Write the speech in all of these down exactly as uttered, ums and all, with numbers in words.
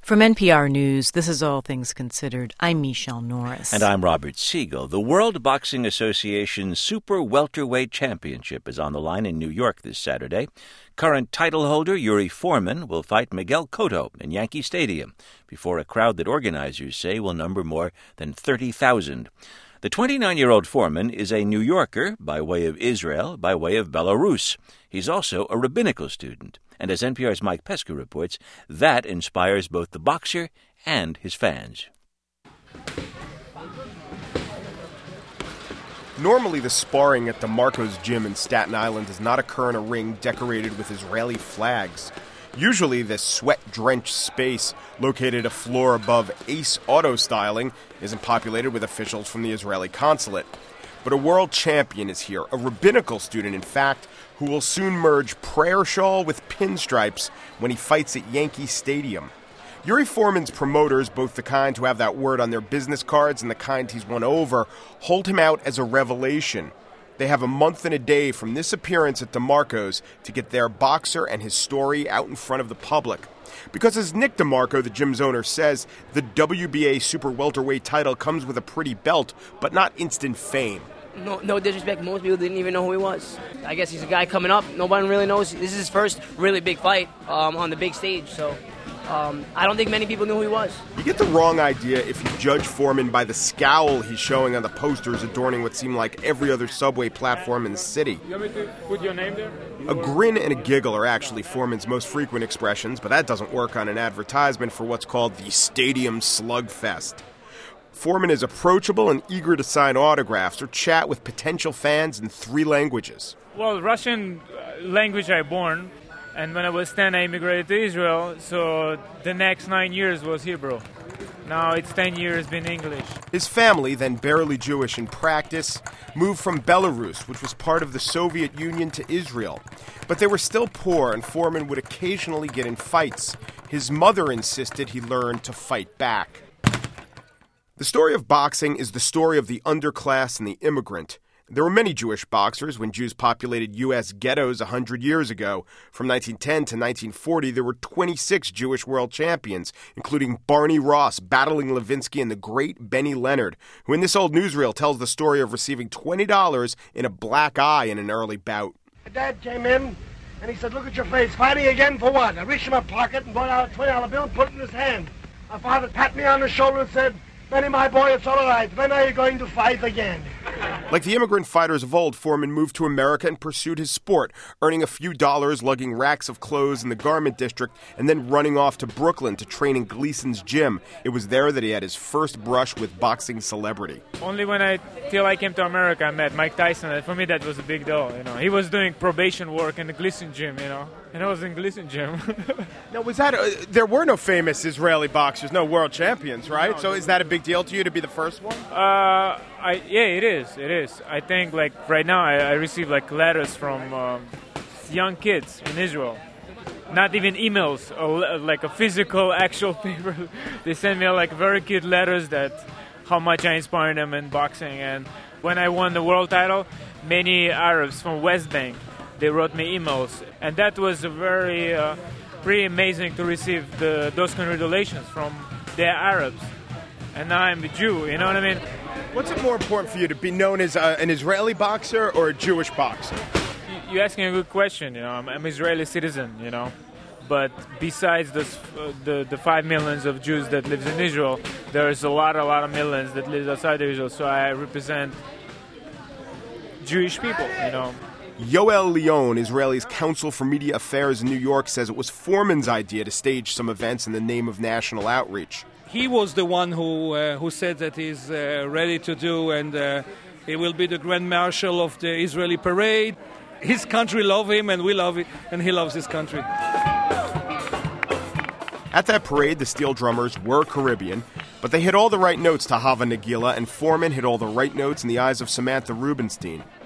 From N P R News, this is All Things Considered. I'm Michelle Norris. And I'm Robert Siegel. The World Boxing Association's Super Welterweight Championship is on the line in New York this Saturday. Current title holder Yuri Foreman will fight Miguel Cotto in Yankee Stadium before a crowd that organizers say will number more than thirty thousand. The twenty-nine-year-old Foreman is a New Yorker by way of Israel, by way of Belarus. He's also a rabbinical student. And as N P R's Mike Pesca reports, that inspires both the boxer and his fans. Normally, the sparring at DeMarco's gym in Staten Island does not occur in a ring decorated with Israeli flags. Usually, this sweat-drenched space, located a floor above Ace Auto Styling, isn't populated with officials from the Israeli consulate. But a world champion is here, a rabbinical student, in fact, who will soon merge prayer shawl with pinstripes when he fights at Yankee Stadium. Yuri Foreman's promoters, both the kind who have that word on their business cards and the kind he's won over, hold him out as a revelation. They have a month and a day from this appearance at DeMarco's to get their boxer and his story out in front of the public. Because as Nick DeMarco, the gym's owner, says, the W B A Super Welterweight title comes with a pretty belt, but not instant fame. No, no disrespect, most people didn't even know who he was. I guess he's a guy coming up. Nobody really knows. This is his first really big fight um, on the big stage, so um, I don't think many people knew who he was. You get the wrong idea if you judge Foreman by the scowl he's showing on the posters adorning what seem like every other subway platform in the city. You want me to put your name there? A grin and a giggle are actually Foreman's most frequent expressions, but that doesn't work on an advertisement for what's called the Stadium Slugfest. Foreman is approachable and eager to sign autographs or chat with potential fans in three languages. Well, Russian language I born, and when I was ten, I immigrated to Israel, so the next nine years was Hebrew. Now it's ten years been English. His family, then barely Jewish in practice, moved from Belarus, which was part of the Soviet Union, to Israel. But they were still poor, and Foreman would occasionally get in fights. His mother insisted he learn to fight back. The story of boxing is the story of the underclass and the immigrant. There were many Jewish boxers when Jews populated U S ghettos one hundred years ago. From nineteen ten to nineteen forty, there were twenty-six Jewish world champions, including Barney Ross battling Levinsky and the great Benny Leonard, who in this old newsreel tells the story of receiving twenty dollars in a black eye in an early bout. My dad came in, and he said, "Look at your face. Fighting again for what?" I reached in my pocket and brought out a twenty dollar bill and put it in his hand. My father patted me on the shoulder and said, "Benny, my boy, it's all right. When are you going to fight again?" Like the immigrant fighters of old, Foreman moved to America and pursued his sport, earning a few dollars, lugging racks of clothes in the garment district, and then running off to Brooklyn to train in Gleason's gym. It was there that he had his first brush with boxing celebrity. Only when I, till I came to America, I met Mike Tyson, and for me that was a big deal, you know. He was doing probation work in the Gleason gym, you know, and I was in Gleason gym. Now, was that, uh, there were no famous Israeli boxers, no world champions, right? No, so is that a big deal to you to be the first one? Uh, I yeah, it is. It is. I think like right now, I, I receive like letters from um, young kids in Israel. Not even emails, or like a physical, actual paper. They send me like very cute letters that how much I inspired them in boxing. And when I won the world title, many Arabs from West Bank, they wrote me emails, and that was a very uh, pretty amazing to receive the, those congratulations from the Arabs. And now I'm a Jew, you know what I mean? What's it more important for you, to be known as a, an Israeli boxer or a Jewish boxer? You're asking a good question, you know. I'm an Israeli citizen, you know. But besides this, uh, the the five millions of Jews that lives in Israel, there's a lot, a lot of millions that live outside of Israel. So I represent Jewish people, you know. Yoel Leon, Israeli's counsel for media affairs in New York, says it was Foreman's idea to stage some events in the name of national outreach. He was the one who uh, who said that he's uh, ready to do, and uh, he will be the Grand Marshal of the Israeli parade. His country loves him, and we love it, and he loves his country. At that parade, the steel drummers were Caribbean, but they hit all the right notes to Hava Nagila, and Foreman hit all the right notes in the eyes of Samantha Rubinstein.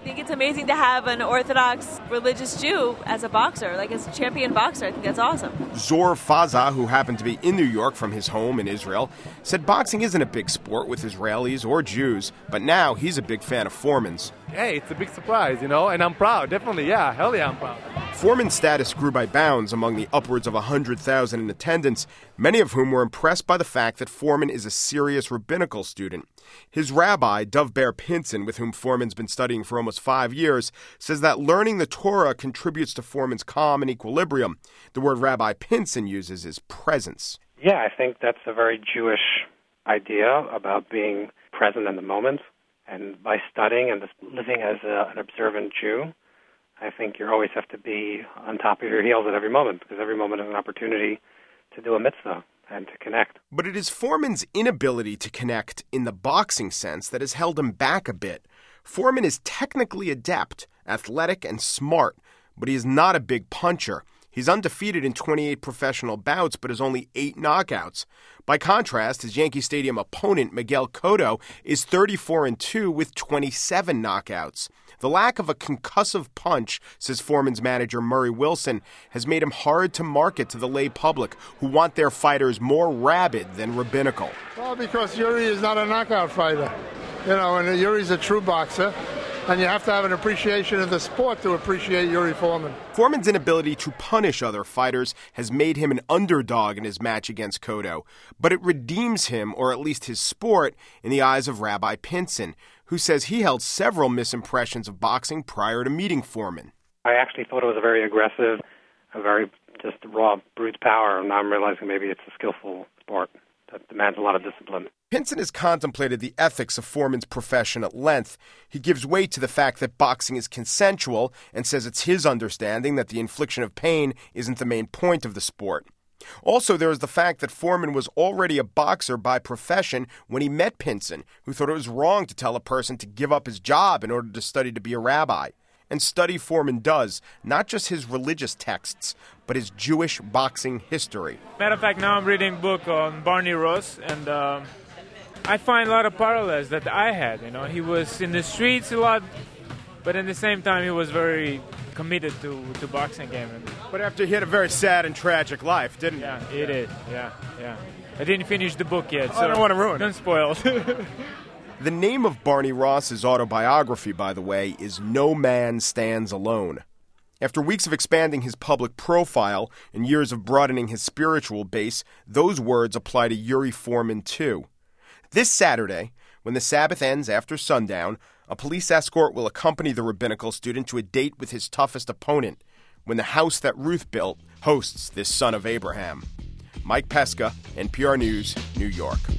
think it's amazing to have an Orthodox religious Jew as a boxer, like as a champion boxer. I think that's awesome. Zor Faza, who happened to be in New York from his home in Israel, said boxing isn't a big sport with Israelis or Jews, but now he's a big fan of Foreman's. Hey, it's a big surprise, you know, and I'm proud, definitely, yeah, hell yeah, I'm proud. Foreman's status grew by bounds among the upwards of one hundred thousand in attendance, many of whom were impressed by the fact that Foreman is a serious rabbinical student. His rabbi, Dov-Ber Pinson, with whom Foreman's been studying for almost five years, says that learning the Torah contributes to Foreman's calm and equilibrium. The word Rabbi Pinson uses is presence. Yeah, I think that's a very Jewish idea about being present in the moment. And by studying and living as a, an observant Jew, I think you always have to be on top of your heels at every moment, because every moment is an opportunity to do a mitzvah and to connect. But it is Foreman's inability to connect in the boxing sense that has held him back a bit. Foreman is technically adept, athletic, and smart, but he is not a big puncher. He's undefeated in twenty-eight professional bouts, but has only eight knockouts. By contrast, his Yankee Stadium opponent, Miguel Cotto, is thirty-four and two with twenty-seven knockouts. The lack of a concussive punch, says Foreman's manager Murray Wilson, has made him hard to market to the lay public, who want their fighters more rabid than rabbinical. Well, because Yuri is not a knockout fighter, you know, and Yuri's a true boxer. And you have to have an appreciation of the sport to appreciate Yuri Foreman. Foreman's inability to punish other fighters has made him an underdog in his match against Cotto, but it redeems him, or at least his sport, in the eyes of Rabbi Pinson, who says he held several misimpressions of boxing prior to meeting Foreman. I actually thought it was a very aggressive, a very just raw, brute power, and now I'm realizing maybe it's a skillful sport that demands a lot of discipline. Pinson has contemplated the ethics of Foreman's profession at length. He gives weight to the fact that boxing is consensual and says it's his understanding that the infliction of pain isn't the main point of the sport. Also, there is the fact that Foreman was already a boxer by profession when he met Pinson, who thought it was wrong to tell a person to give up his job in order to study to be a rabbi. And study Foreman does, not just his religious texts, but his Jewish boxing history. Matter of fact, now I'm reading a book on Barney Ross, and um, I find a lot of parallels that I had. You know, he was in the streets a lot, but at the same time, he was very committed to to boxing game. But after he had a very sad and tragic life, didn't he? Yeah, he did. Yeah, yeah. I didn't finish the book yet, so oh, I don't want to ruin it. Don't spoil. The name of Barney Ross's autobiography, by the way, is No Man Stands Alone. After weeks of expanding his public profile and years of broadening his spiritual base, those words apply to Yuri Foreman, too. This Saturday, when the Sabbath ends after sundown, a police escort will accompany the rabbinical student to a date with his toughest opponent, when the house that Ruth built hosts this son of Abraham. Mike Pesca, N P R News, New York.